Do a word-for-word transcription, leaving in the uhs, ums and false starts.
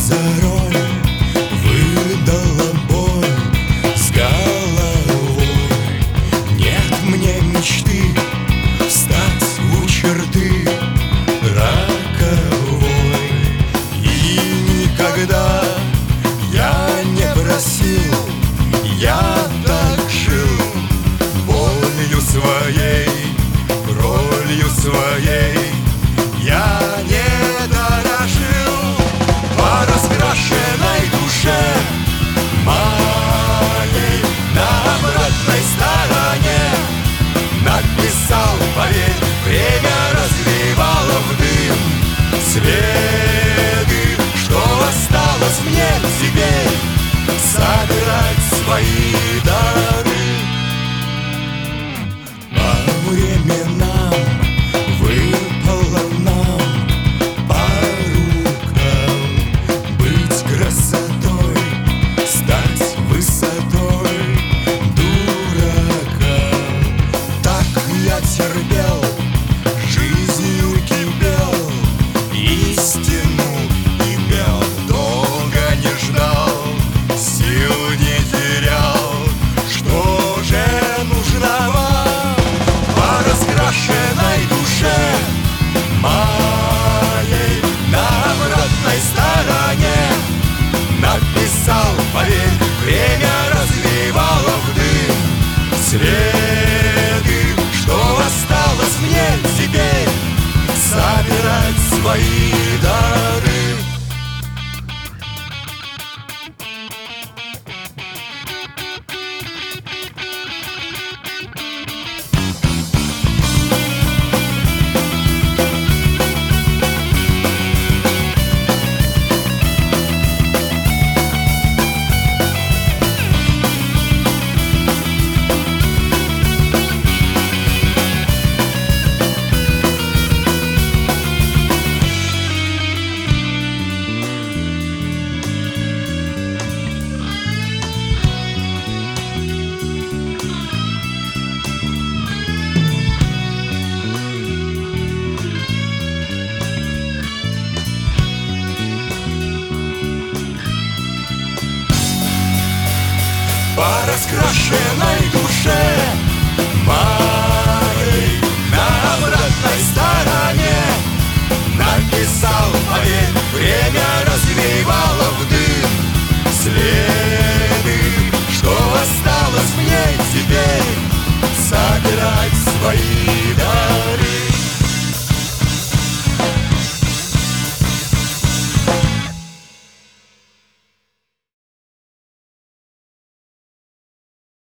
зарой выдала боль с головой. Нет мне мечты встать у черты роковой. И никогда я не просил, я так жил болью своей, ролью своей. Я не дорожил по раскрашенной душе моей. На обратной стороне написал, поверь, время развивало в дым следы. Что осталось мне теперь? Собирать свои дары. По временам выпало нам по рукам быть красотой, стать высотой дурака. Так я терпел, жизнью кипел, истину имел, долго не ждал, сил не терял. Что же нужно вам по раскрашенной душе моей? На обратной стороне написал, поверь, время развивало в дым следы. Что осталось мне теперь? Собирать свои дары. По раскрашенной душе моей на обратной стороне написал, поверь, время развивало в дым следы. Что осталось мне теперь? Собирать свои